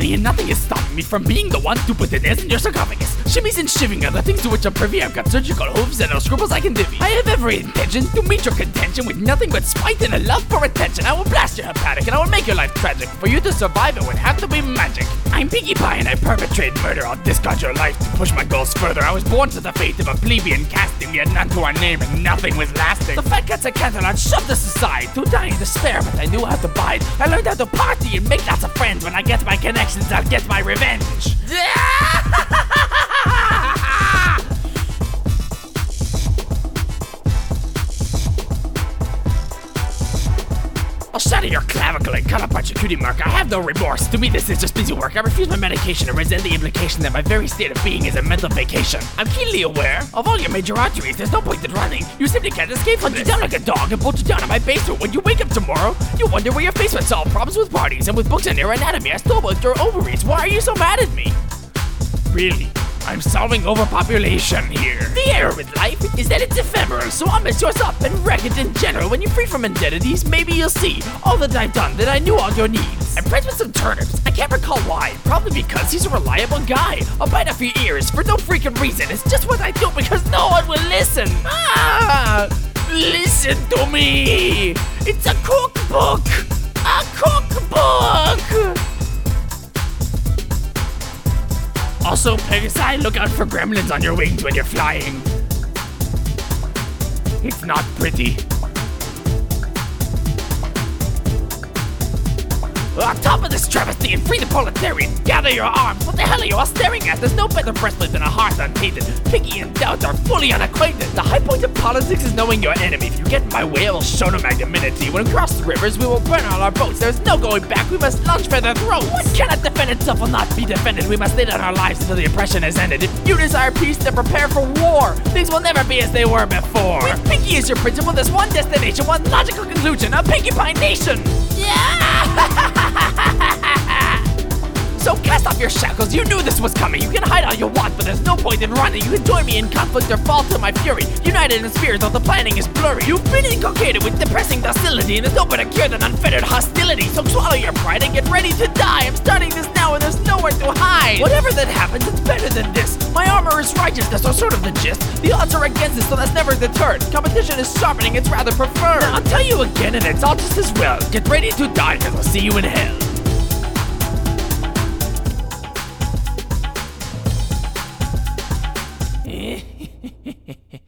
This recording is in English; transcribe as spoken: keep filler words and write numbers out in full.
money and nothing is stopping me from being the one to put the nails in your sarcophagus. Shimmies and shivving are the things to which I'm privy. I've got surgical hooves and no scruples I can divvy. I have every intention to meet your contention with nothing but spite and a love for attention. I will blast your hepatic and I will make your life tragic. For you to survive it would have to be magic. I'm Pinkie Pie and I perpetrate murder. I'll discard your life to push my goals further. I was born to the fate of a plebeian casting. We had none to our name and nothing was lasting. The fat cats at Canterlot shoved us aside. To die in despair, but I knew how to bide. I learned how to party and make lots of friends. When I get my connections, I'll get my revenge. I'll shatter your clavicle and cut apart your cutie mark. I have no remorse. To me, this is just busy work. I refuse my medication and resent the implication that my very state of being is a mental vacation. I'm keenly aware of all your major arteries. There's no point in running. You simply can't escape from this. Hunt you down like a dog and bolt you down in my basement. When you wake up tomorrow, you wonder where your face went. Solve problems with parties and with books and neuroanatomy. I stole both your ovaries. Why are you so mad at me? Really? I'm solving overpopulation here. The error with life is that it's ephemeral, so I'll mess yours up and wreck it in general. When you're free from indemnities, maybe you'll see all that I've done, that I knew all your needs. I'm friends with some turnips. I can't recall why. Probably because he's a reliable guy. I'll bite off your ears for no freaking reason. It's just what I do because no one will listen. Ah, listen to me. It's a cookbook. A cookbook. Also, Pegasi, look out for gremlins on your wings when you're flying. It's not pretty. On top of this travesty and free the proletariat, gather your arms. What the hell are you all staring at? There's no better breastplate than a hearth untainted. Pinkie and Doubt are fully unacquainted. The high point of politics is knowing your enemy. If you get in my way, I will show no magnanimity. When we cross the rivers, we will burn all our boats. There's no going back, we must lunge for their throats. What cannot defend itself will not be defended. We must lay down our lives until the oppression is ended. If you desire peace, then prepare for war. Things will never be as they were before. With Pinkie as your principle, there's one destination, one logical conclusion, a Pinkie Pie nation. Yeah! So cast off your shackles, you knew this was coming. You can hide all you want, but there's no point in running. You can join me in conflict or fall to my fury. United in spirit, though the planning is blurry. You've been inculcated with depressing docility, and there's no better cure than unfettered hostility. So swallow your pride and get ready to die. I'm starting this now and there's nowhere to hide. Whatever that happens, it's better than this. My armor is righteousness, so sort of the gist. The odds are against us, so that's never deterred. Competition is sharpening, it's rather preferred. Now, I'll tell you again, and it's all just as well. Get ready to die, cause I'll see you in hell. Hehehehe